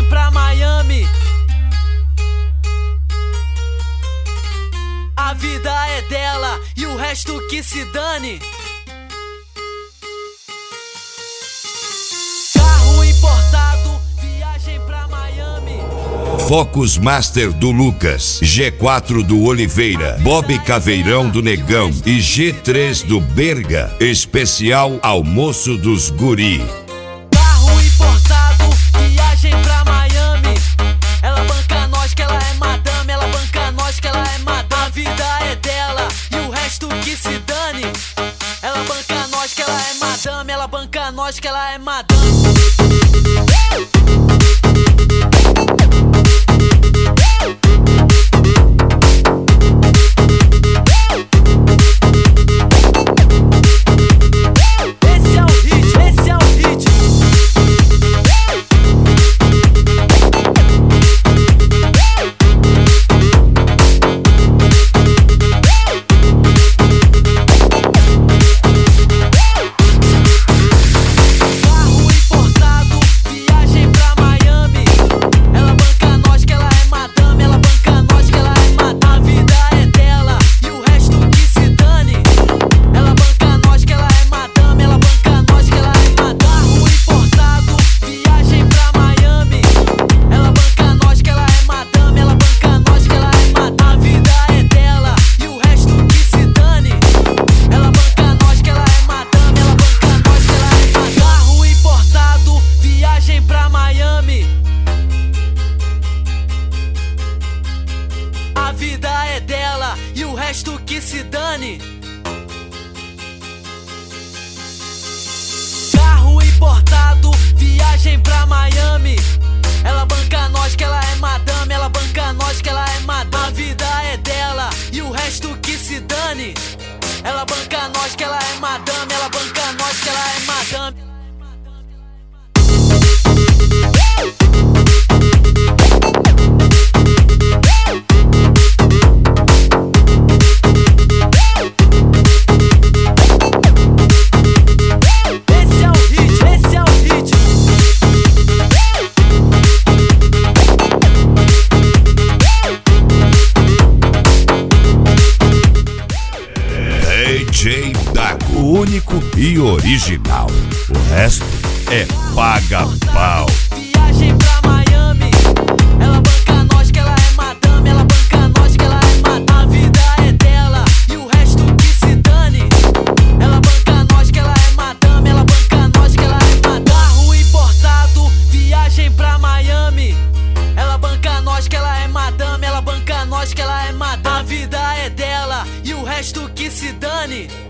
pra Miami. A vida é dela e o resto que se dane. Carro importado, viagem pra Miami. Focus Master do Lucas, G4 do Oliveira, Bob Caveirão do Negão e G3 do Berga. Especial almoço dos guri. Carro importado, viagem pra Miami. Ela banca nós que ela é madame, ela banca nós que ela é madame. A vida é dela e o resto que se dane. Ela banca nós que ela é madame, ela banca nós que ela é madame. A vida é dela e o resto que se dane. Carro importado, viagem pra Miami. Ela banca nós que ela é madame, ela banca nós que ela é madame. A vida é dela e o resto que se dane. Ela banca nós que ela é madame, ela banca nós que ela é madame. DJ Dago, o único e original. O resto é paga-pau. Viagem pra Miami. Ela banca nós que ela é madame, ela banca nós que ela é madame. A vida é dela e o resto que se dane. Ela banca nós que ela é madame, ela banca nós que ela é madame. Carro importado, viagem pra Miami. Ela banca nós que ela é madame, ela banca nós que ela é madame. A vida é dela e o resto que se dane.